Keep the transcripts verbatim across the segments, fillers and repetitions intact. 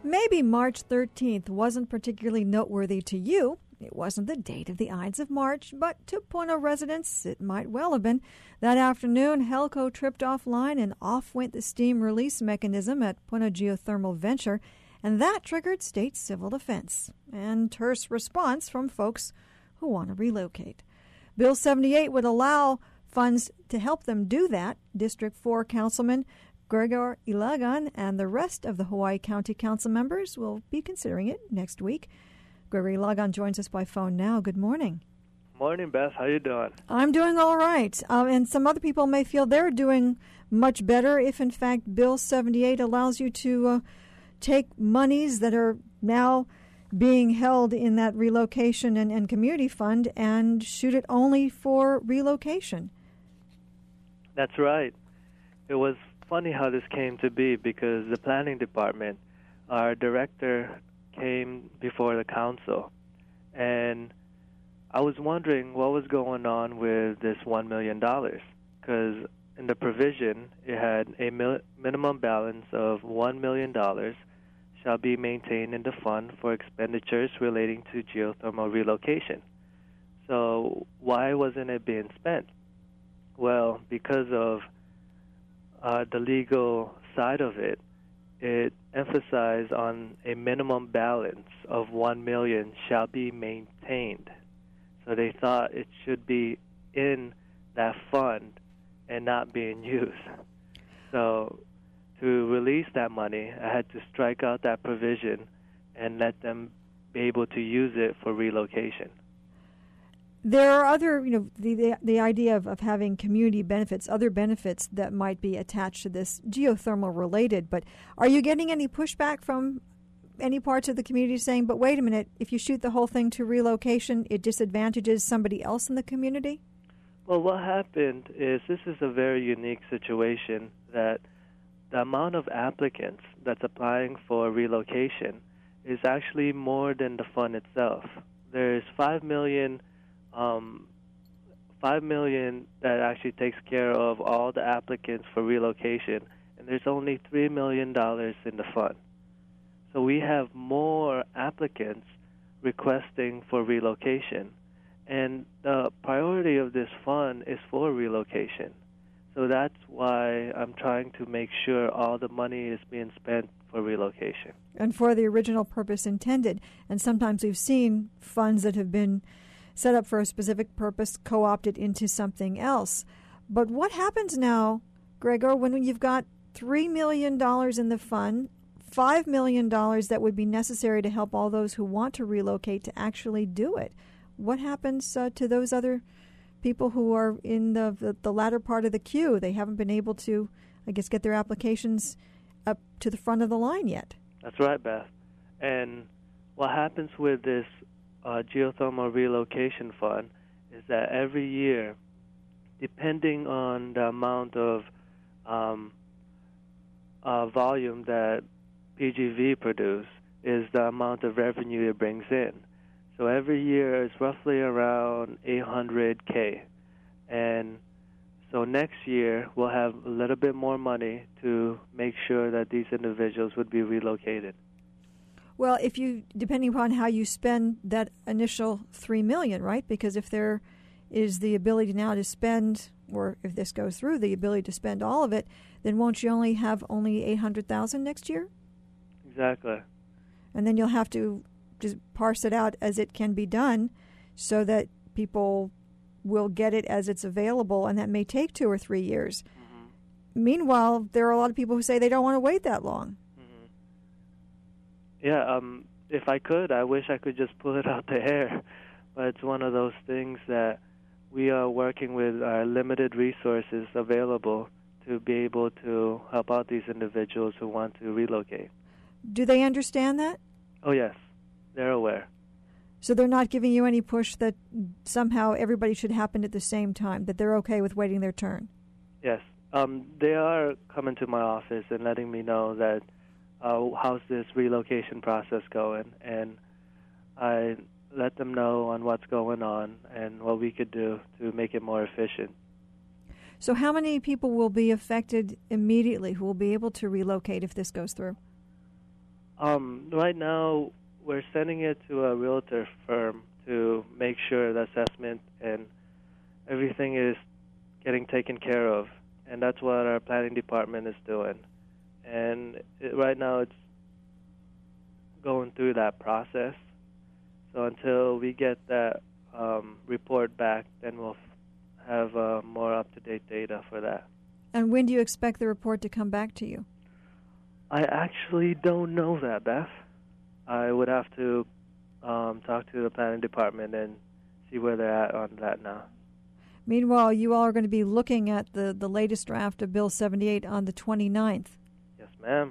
Maybe March thirteenth wasn't particularly noteworthy to you. It wasn't the date of the Ides of March, but to Puno residents, it might well have been. That afternoon, Helco tripped offline and off went the steam release mechanism at Puno Geothermal Venture, and that triggered state civil defense and terse response from folks who want to relocate. Bill seventy-eight would allow funds to help them do that. District four Councilman Gregor Ilagan and the rest of the Hawaii County Council members will be considering it next week. Gregory Lagan joins us by phone now. Good morning. Morning, Beth. How you doing? I'm doing all right. Uh, and some other people may feel they're doing much better if, in fact, Bill seventy-eight allows you to uh, take monies that are now being held in that relocation and, and community fund and shoot it only for relocation. That's right. It was funny how this came to be because the planning department, our director, came before the council, and I was wondering what was going on with this one million dollars, because in the provision it had a mil- minimum balance of one million dollars shall be maintained in the fund for expenditures relating to geothermal relocation. So why wasn't it being spent? Well, because of uh, the legal side of it, it emphasized on a minimum balance of one million dollars shall be maintained. So they thought it should be in that fund and not being used. So to release that money, I had to strike out that provision and let them be able to use it for relocation. There are other, you know, the the, the idea of, of having community benefits, other benefits that might be attached to this geothermal related, but are you getting any pushback from any parts of the community saying, but wait a minute, if you shoot the whole thing to relocation, it disadvantages somebody else in the community? Well, what happened is this is a very unique situation that the amount of applicants that's applying for relocation is actually more than the fund itself. There's five million Um, five million that actually takes care of all the applicants for relocation, and there's only three million dollars in the fund. So we have more applicants requesting for relocation, and the priority of this fund is for relocation. So that's why I'm trying to make sure all the money is being spent for relocation. And for the original purpose intended. And sometimes we've seen funds that have been set up for a specific purpose, co-opted into something else. But what happens now, Gregor, when you've got three million dollars in the fund, five million dollars that would be necessary to help all those who want to relocate to actually do it? What happens uh, to those other people who are in the, the, the latter part of the queue? They haven't been able to, I guess, get their applications up to the front of the line yet. That's right, Beth. And what happens with this Uh, geothermal relocation fund is that every year, depending on the amount of um, uh, volume that P G V produce, is the amount of revenue it brings in. So every year is roughly around eight hundred K, and so next year we'll have a little bit more money to make sure that these individuals would be relocated. Well, if you, depending upon how you spend that initial three million dollars, right? Because if there is the ability now to spend, or if this goes through, the ability to spend all of it, then won't you only have only eight hundred thousand dollars next year? Exactly. And then you'll have to just parse it out as it can be done so that people will get it as it's available, and that may take two or three years. Mm-hmm. Meanwhile, there are a lot of people who say they don't want to wait that long. Yeah, um, if I could, I wish I could just pull it out the air. But it's one of those things that we are working with our limited resources available to be able to help out these individuals who want to relocate. Do they understand that? Oh, yes. They're aware. So they're not giving you any push that somehow everybody should happen at the same time, that they're okay with waiting their turn? Yes. Um, they are coming to my office and letting me know that uh, how's this relocation process going, and I let them know on what's going on and what we could do to make it more efficient. So how many people will be affected immediately who will be able to relocate if this goes through? Um, right now, we're sending it to a realtor firm to make sure the assessment and everything is getting taken care of, and that's what our planning department is doing. And it, right now, it's going through that process. So until we get that um, report back, then we'll f- have uh, more up-to-date data for that. And when do you expect the report to come back to you? I actually don't know that, Beth. I would have to um, talk to the planning department and see where they're at on that now. Meanwhile, you all are going to be looking at the, the latest draft of Bill seventy-eight on the twenty-ninth. Yes, ma'am.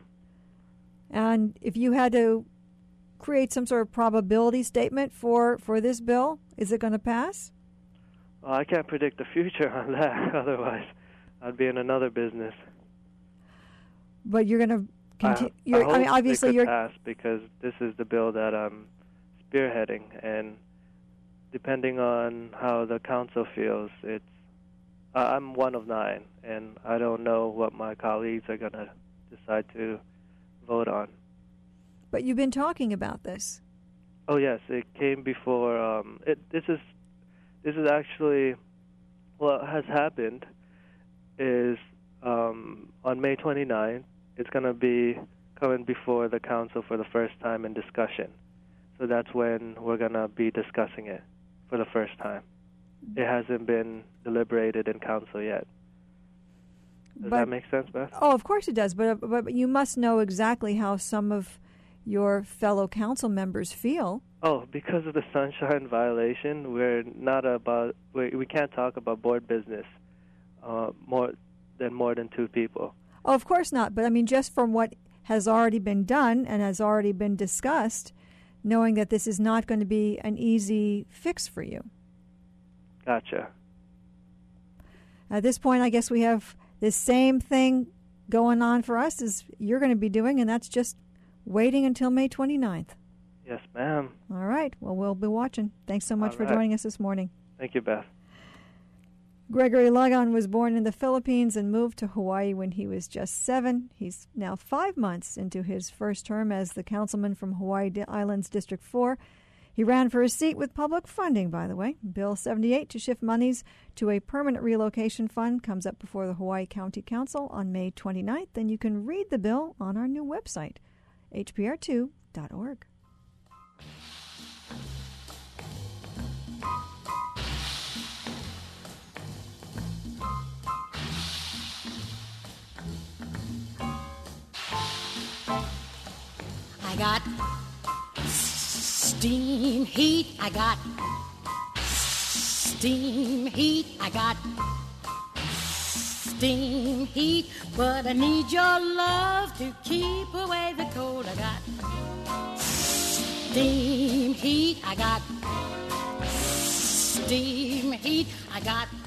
And if you had to create some sort of probability statement for, for this bill, is it going to pass? Well, I can't predict the future on that. Otherwise, I'd be in another business. But you're going to continue. I, I, hope I mean, obviously, it could you're pass because this is the bill that I'm spearheading, and depending on how the council feels, it's uh, I'm one of nine, and I don't know what my colleagues are going to decide to vote on. But you've been talking about this. Oh yes, it came before. Um, it this is this is actually what has happened is um, on May twenty-ninth, it's going to be coming before the council for the first time in discussion. So that's when we're going to be discussing it for the first time. It hasn't been deliberated in council yet. Does but, that make sense, Beth? Oh, of course it does. But, but you must know exactly how some of your fellow council members feel. Oh, because of the sunshine violation, we're not about. We, we can't talk about board business uh, more than more than two people. Oh, of course not. But I mean, just from what has already been done and has already been discussed, knowing that this is not going to be an easy fix for you. Gotcha. At this point, I guess we have the same thing going on for us as you're going to be doing, and that's just waiting until May twenty-ninth. Yes, ma'am. All right. Well, we'll be watching. Thanks so much All for right. joining us this morning. Thank you, Beth. Gregory Lagon was born in the Philippines and moved to Hawaii when he was just seven. He's now five months into his first term as the councilman from Hawaii Islands District four. He ran for a seat with public funding, by the way. Bill seventy-eight to shift monies to a permanent relocation fund comes up before the Hawaii County Council on May twenty-ninth, and you can read the bill on our new website, H P R two dot org. I got steam heat, I got steam heat, I got steam heat, but I need your love to keep away the cold. I got steam heat, I got steam heat, I got